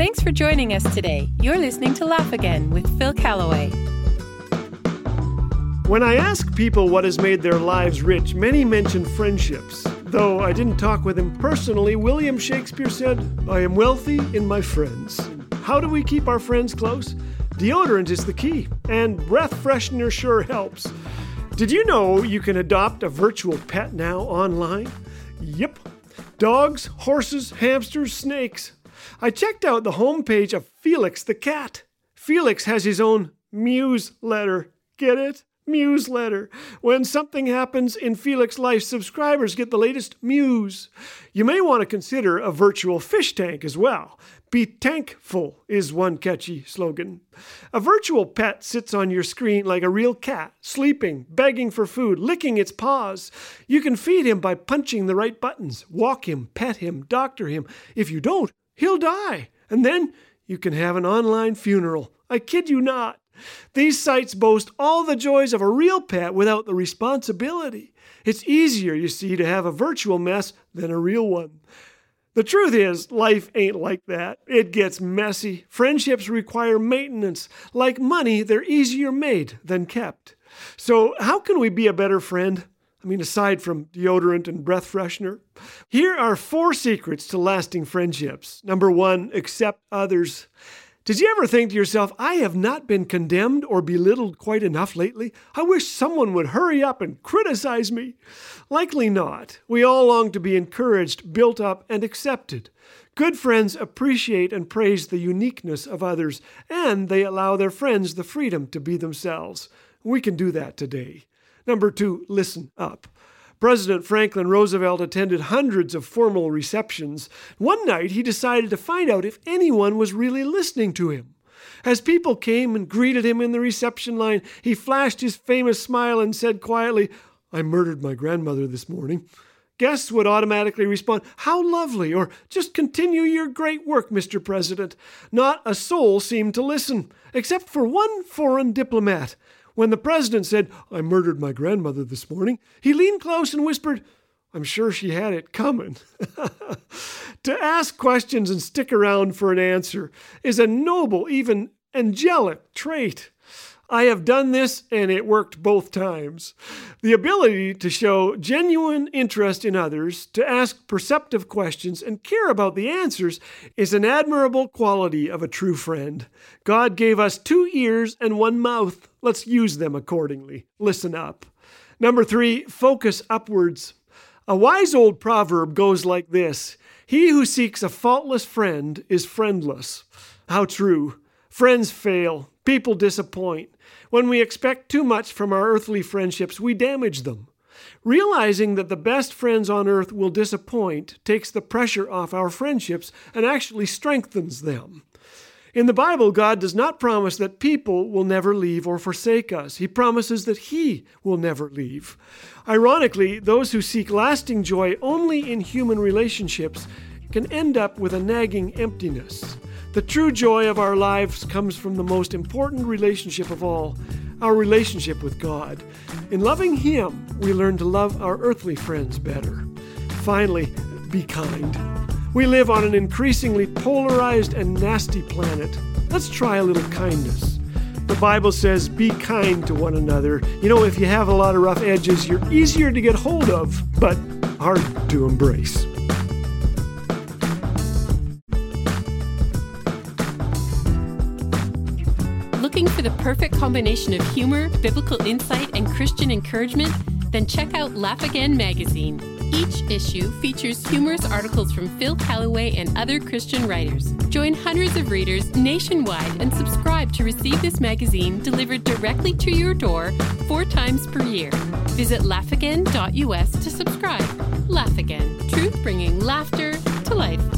Thanks for joining us today. You're listening to Laugh Again with Phil Callaway. When I ask people what has made their lives rich, many mention friendships. Though I didn't talk with him personally, William Shakespeare said, "I am wealthy in my friends." How do we keep our friends close? Deodorant is the key, and breath freshener sure helps. Did you know you can adopt a virtual pet now online? Yep. Dogs, horses, hamsters, snakes. I checked out the homepage of Felix the cat. Felix has his own Muse-letter. Get it? Muse-letter. When something happens in Felix life, subscribers get the latest Muse. You may want to consider a virtual fish tank as well. Be tankful is one catchy slogan. A virtual pet sits on your screen like a real cat, sleeping, begging for food, licking its paws. You can feed him by punching the right buttons, walk him, pet him, doctor him. If you don't, he'll die. And then you can have an online funeral. I kid you not. These sites boast all the joys of a real pet without the responsibility. It's easier, you see, to have a virtual mess than a real one. The truth is, life ain't like that. It gets messy. Friendships require maintenance. Like money, they're easier made than kept. So how can we be a better friend? Aside from deodorant and breath freshener. Here are 4 secrets to lasting friendships. Number 1, accept others. Did you ever think to yourself, I have not been condemned or belittled quite enough lately? I wish someone would hurry up and criticize me. Likely not. We all long to be encouraged, built up, and accepted. Good friends appreciate and praise the uniqueness of others, and they allow their friends the freedom to be themselves. We can do that today. Number 2, listen up. President Franklin Roosevelt attended hundreds of formal receptions. One night, he decided to find out if anyone was really listening to him. As people came and greeted him in the reception line, he flashed his famous smile and said quietly, "I murdered my grandmother this morning." Guests would automatically respond, "How lovely," or "Just continue your great work, Mr. President." Not a soul seemed to listen, except for one foreign diplomat. When the president said, "I murdered my grandmother this morning," he leaned close and whispered, "I'm sure she had it coming." To ask questions and stick around for an answer is a noble, even angelic trait. I have done this, and it worked both times. The ability to show genuine interest in others, to ask perceptive questions, and care about the answers is an admirable quality of a true friend. God gave us 2 ears and 1 mouth. Let's use them accordingly. Listen up. Number 3, focus upwards. A wise old proverb goes like this: "He who seeks a faultless friend is friendless." How true. Friends fail. People disappoint. When we expect too much from our earthly friendships, we damage them. Realizing that the best friends on earth will disappoint takes the pressure off our friendships and actually strengthens them. In the Bible, God does not promise that people will never leave or forsake us. He promises that He will never leave. Ironically, those who seek lasting joy only in human relationships can end up with a nagging emptiness. The true joy of our lives comes from the most important relationship of all, our relationship with God. In loving Him, we learn to love our earthly friends better. Finally, be kind. We live on an increasingly polarized and nasty planet. Let's try a little kindness. The Bible says, be kind to one another. If you have a lot of rough edges, you're easier to get hold of, but hard to embrace. Looking for the perfect combination of humor, biblical insight, and Christian encouragement? Then check out Laugh Again magazine. Each issue features humorous articles from Phil Callaway and other Christian writers. Join hundreds of readers nationwide and subscribe to receive this magazine delivered directly to your door 4 times per year. Visit laughagain.us to subscribe. Laugh Again, truth bringing laughter to life.